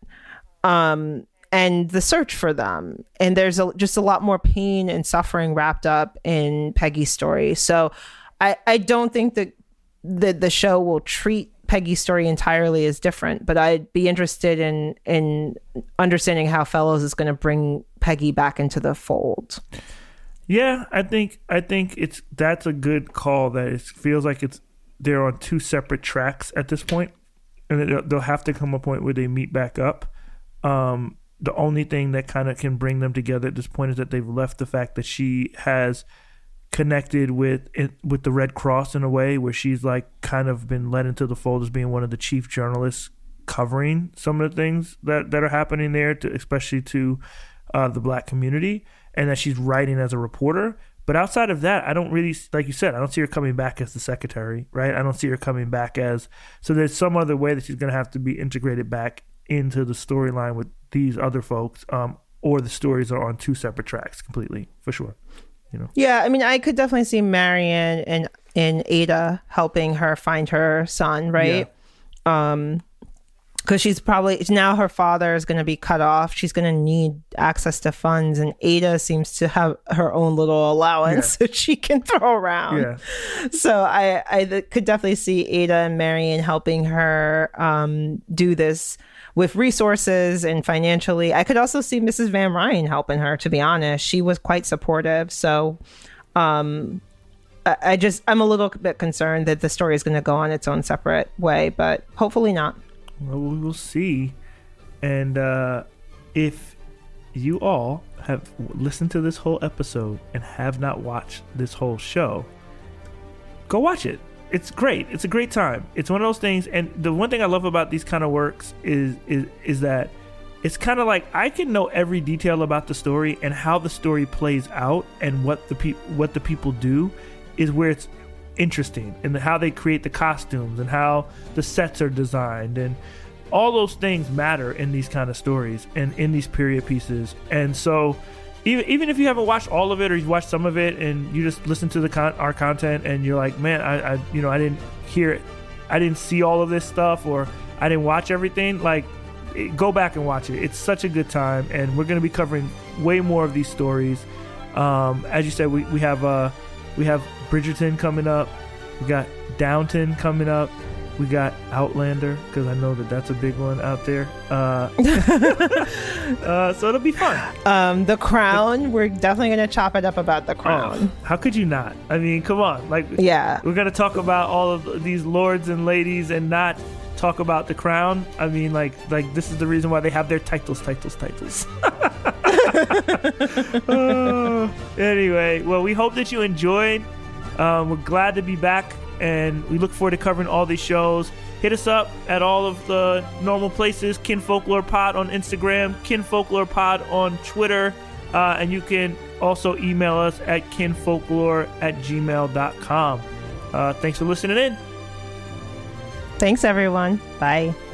Speaker 1: um, and the search for them. And there's a, just a lot more pain and suffering wrapped up in Peggy's story. So I, I don't think that the, the show will treat Peggy's story entirely is different, but I'd be interested in in understanding how Fellows is going to bring Peggy back into the fold.
Speaker 2: Yeah, I think I think it's that's a good call. That it feels like it's they're on two separate tracks at this point, and they'll have to come a point where they meet back up. Um, the only thing that kind of can bring them together at this point is that they've left the fact that she has connected with it, with the Red Cross in a way where she's like kind of been let into the fold as being one of the chief journalists covering some of the things that, that are happening there, to, especially to uh, the Black community, and that she's writing as a reporter. But outside of that, I don't really, like you said, I don't see her coming back as the secretary, right? I don't see her coming back as, so there's some other way that she's going to have to be integrated back into the storyline with these other folks, um, or the stories are on two separate tracks completely, for sure. You know? Yeah,
Speaker 1: I mean, I could definitely see Marion and, and Ada helping her find her son, right? Yeah. Um, because she's probably, now her father is going to be cut off. She's going to need access to funds, and Ada seems to have her own little allowance yeah. that she can throw around. Yeah. So I, I could definitely see Ada and Marion helping her um, do this with resources and financially. I could also see Missus Van Ryn helping her, to be honest. She was quite supportive. So um, I, I just I'm a little bit concerned that the story is going to go on its own separate way, but hopefully not.
Speaker 2: Well, we will see. And uh, if you all have listened to this whole episode and have not watched this whole show, go watch it. It's great. It's a great time. It's one of those things. And the one thing I love about these kind of works is is is that it's kind of like I can know every detail about the story, and how the story plays out and what the pe- what the people do is where it's interesting, and the, how they create the costumes and how the sets are designed, and all those things matter in these kind of stories and in these period pieces. And so even even if you haven't watched all of it, or you've watched some of it and you just listen to the con- our content and you're like, man, I, I you know I didn't hear it, I didn't see all of this stuff, or I didn't watch everything, like, go back and watch it. It's such a good time, and we're going to be covering way more of these stories. Um, as you said, we, we have uh, we have Bridgerton coming up, we got Downton coming up, we got Outlander, because I know that that's a big one out there. Uh, uh, so it'll be fun.
Speaker 1: Um, the Crown, the, we're definitely going to chop it up about The Crown.
Speaker 2: Oh, how could you not? I mean, come on. Like,
Speaker 1: yeah,
Speaker 2: we're going to talk about all of these lords and ladies and not talk about The Crown. I mean, like, like this is the reason why they have their titles, titles, titles. uh, anyway, well, we hope that you enjoyed. Um, we're glad to be back, and we look forward to covering all these shows. Hit us up at all of the normal places: Kin Folklore Pod on Instagram, Kin Folklore Pod on Twitter, uh, and you can also email us at kinfolklore at gmail dot com. Uh, thanks for listening in.
Speaker 1: Thanks, everyone. Bye.